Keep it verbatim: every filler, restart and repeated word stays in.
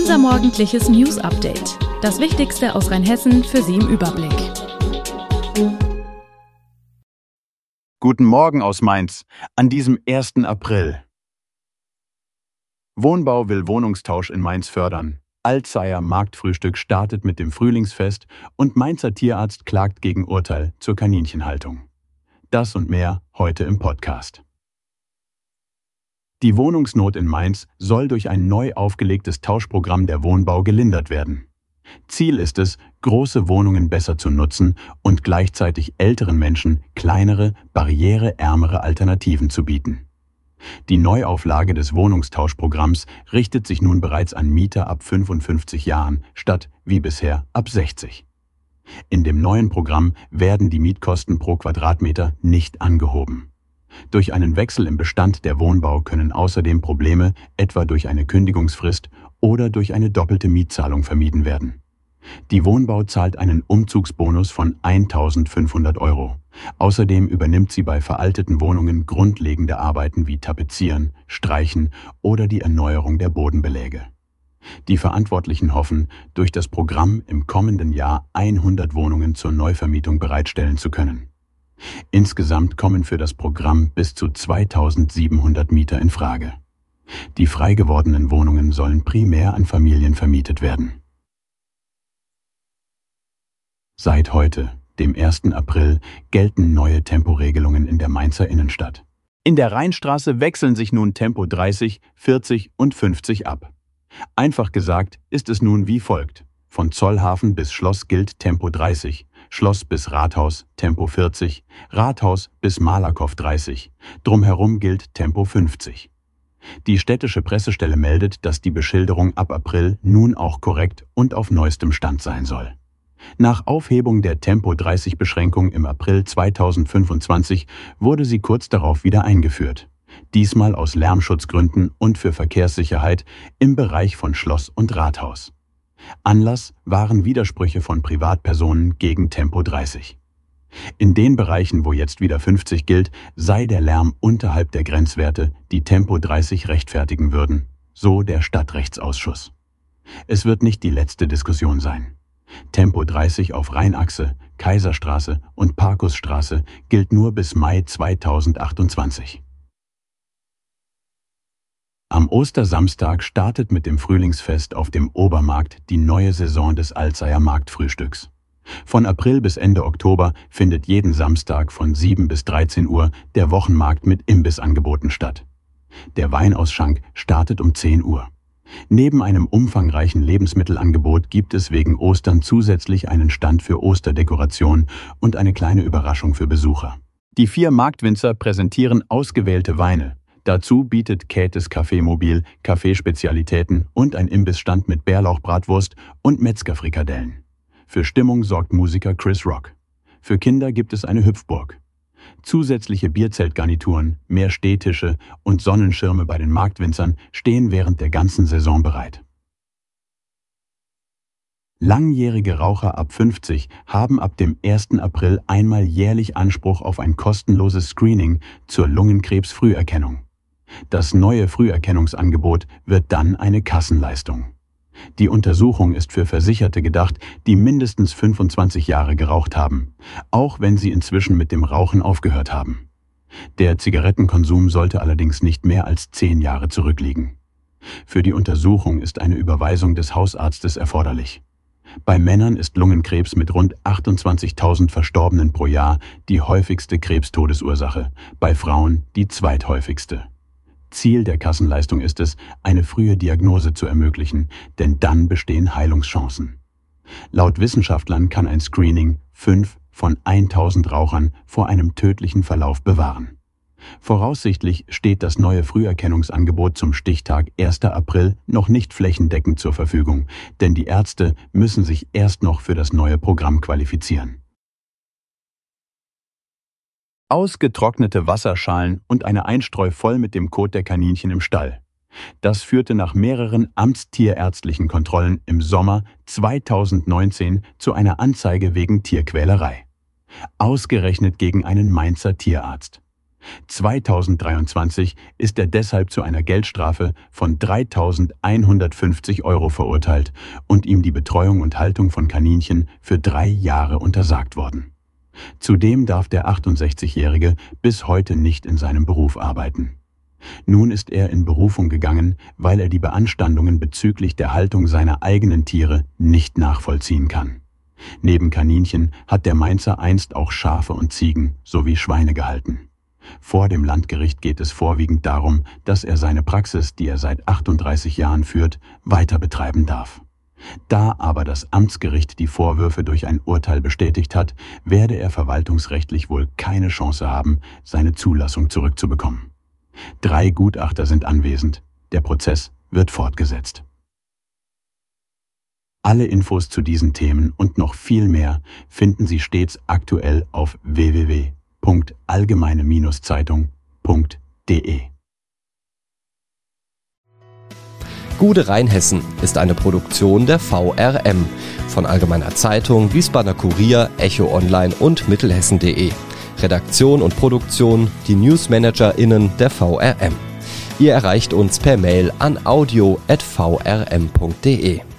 Unser morgendliches News-Update. Das Wichtigste aus Rheinhessen für Sie im Überblick. Guten Morgen aus Mainz, an diesem ersten April. Wohnbau will Wohnungstausch in Mainz fördern. Alzeier Marktfrühstück startet mit dem Frühlingsfest und Mainzer Tierarzt klagt gegen Urteil zur Kaninchenhaltung. Das und mehr heute im Podcast. Die Wohnungsnot in Mainz soll durch ein neu aufgelegtes Tauschprogramm der Wohnbau gelindert werden. Ziel ist es, große Wohnungen besser zu nutzen und gleichzeitig älteren Menschen kleinere, barriereärmere Alternativen zu bieten. Die Neuauflage des Wohnungstauschprogramms richtet sich nun bereits an Mieter ab fünfundfünfzig Jahren statt, wie bisher, ab sechzig. In dem neuen Programm werden die Mietkosten pro Quadratmeter nicht angehoben. Durch einen Wechsel im Bestand der Wohnbau können außerdem Probleme, etwa durch eine Kündigungsfrist oder durch eine doppelte Mietzahlung, vermieden werden. Die Wohnbau zahlt einen Umzugsbonus von eintausendfünfhundert Euro. Außerdem übernimmt sie bei veralteten Wohnungen grundlegende Arbeiten wie Tapezieren, Streichen oder die Erneuerung der Bodenbeläge. Die Verantwortlichen hoffen, durch das Programm im kommenden Jahr hundert Wohnungen zur Neuvermietung bereitstellen zu können. Insgesamt kommen für das Programm bis zu zweitausendsiebenhundert Mieter in Frage. Die frei gewordenen Wohnungen sollen primär an Familien vermietet werden. Seit heute, dem ersten April, gelten neue Temporegelungen in der Mainzer Innenstadt. In der Rheinstraße wechseln sich nun Tempo dreißig, vierzig und fünfzig ab. Einfach gesagt ist es nun wie folgt. Von Zollhafen bis Schloss gilt Tempo dreißig, Schloss bis Rathaus Tempo vierzig, Rathaus bis Malakow dreißig, drumherum gilt Tempo fünfzig. Die städtische Pressestelle meldet, dass die Beschilderung ab April nun auch korrekt und auf neuestem Stand sein soll. Nach Aufhebung der Tempo dreißig Beschränkung im April zweitausendfünfundzwanzig wurde sie kurz darauf wieder eingeführt. Diesmal aus Lärmschutzgründen und für Verkehrssicherheit im Bereich von Schloss und Rathaus. Anlass waren Widersprüche von Privatpersonen gegen Tempo dreißig. In den Bereichen, wo jetzt wieder fünfzig gilt, sei der Lärm unterhalb der Grenzwerte, die Tempo dreißig rechtfertigen würden, so der Stadtrechtsausschuss. Es wird nicht die letzte Diskussion sein. Tempo dreißig auf Rheinachse, Kaiserstraße und Parkusstraße gilt nur bis Mai zweitausendachtundzwanzig. Am Ostersamstag startet mit dem Frühlingsfest auf dem Obermarkt die neue Saison des Alzeier Marktfrühstücks. Von April bis Ende Oktober findet jeden Samstag von sieben bis dreizehn Uhr der Wochenmarkt mit Imbissangeboten statt. Der Weinausschank startet um zehn Uhr. Neben einem umfangreichen Lebensmittelangebot gibt es wegen Ostern zusätzlich einen Stand für Osterdekoration und eine kleine Überraschung für Besucher. Die vier Marktwinzer präsentieren ausgewählte Weine. Dazu bietet Käthes Kaffeemobil Kaffeespezialitäten und ein Imbissstand mit Bärlauchbratwurst und Metzgerfrikadellen. Für Stimmung sorgt Musiker Chris Rock. Für Kinder gibt es eine Hüpfburg. Zusätzliche Bierzeltgarnituren, mehr Stehtische und Sonnenschirme bei den Marktwinzern stehen während der ganzen Saison bereit. Langjährige Raucher ab fünfzig haben ab dem ersten April einmal jährlich Anspruch auf ein kostenloses Screening zur Lungenkrebsfrüherkennung. Das neue Früherkennungsangebot wird dann eine Kassenleistung. Die Untersuchung ist für Versicherte gedacht, die mindestens fünfundzwanzig Jahre geraucht haben, auch wenn sie inzwischen mit dem Rauchen aufgehört haben. Der Zigarettenkonsum sollte allerdings nicht mehr als zehn Jahre zurückliegen. Für die Untersuchung ist eine Überweisung des Hausarztes erforderlich. Bei Männern ist Lungenkrebs mit rund achtundzwanzigtausend Verstorbenen pro Jahr die häufigste Krebstodesursache, bei Frauen die zweithäufigste. Ziel der Kassenleistung ist es, eine frühe Diagnose zu ermöglichen, denn dann bestehen Heilungschancen. Laut Wissenschaftlern kann ein Screening fünf von tausend Rauchern vor einem tödlichen Verlauf bewahren. Voraussichtlich steht das neue Früherkennungsangebot zum Stichtag erster April noch nicht flächendeckend zur Verfügung, denn die Ärzte müssen sich erst noch für das neue Programm qualifizieren. Ausgetrocknete Wasserschalen und eine Einstreu voll mit dem Kot der Kaninchen im Stall. Das führte nach mehreren amtstierärztlichen Kontrollen im Sommer zweitausendneunzehn zu einer Anzeige wegen Tierquälerei. Ausgerechnet gegen einen Mainzer Tierarzt. zweitausenddreiundzwanzig ist er deshalb zu einer Geldstrafe von dreitausendeinhundertfünfzig Euro verurteilt und ihm die Betreuung und Haltung von Kaninchen für drei Jahre untersagt worden. Zudem darf der achtundsechzigjährige bis heute nicht in seinem Beruf arbeiten. Nun ist er in Berufung gegangen, weil er die Beanstandungen bezüglich der Haltung seiner eigenen Tiere nicht nachvollziehen kann. Neben Kaninchen hat der Mainzer einst auch Schafe und Ziegen sowie Schweine gehalten. Vor dem Landgericht geht es vorwiegend darum, dass er seine Praxis, die er seit achtunddreißig Jahren führt, weiter betreiben darf. Da aber das Amtsgericht die Vorwürfe durch ein Urteil bestätigt hat, werde er verwaltungsrechtlich wohl keine Chance haben, seine Zulassung zurückzubekommen. Drei Gutachter sind anwesend. Der Prozess wird fortgesetzt. Alle Infos zu diesen Themen und noch viel mehr finden Sie stets aktuell auf w w w punkt allgemeine Zeitung punkt de. Gude Rheinhessen ist eine Produktion der V R M von Allgemeiner Zeitung, Wiesbadener Kurier, Echo Online und Mittelhessen punkt de. Redaktion und Produktion die NewsmanagerInnen der V R M. Ihr erreicht uns per Mail an audio at v r m punkt de.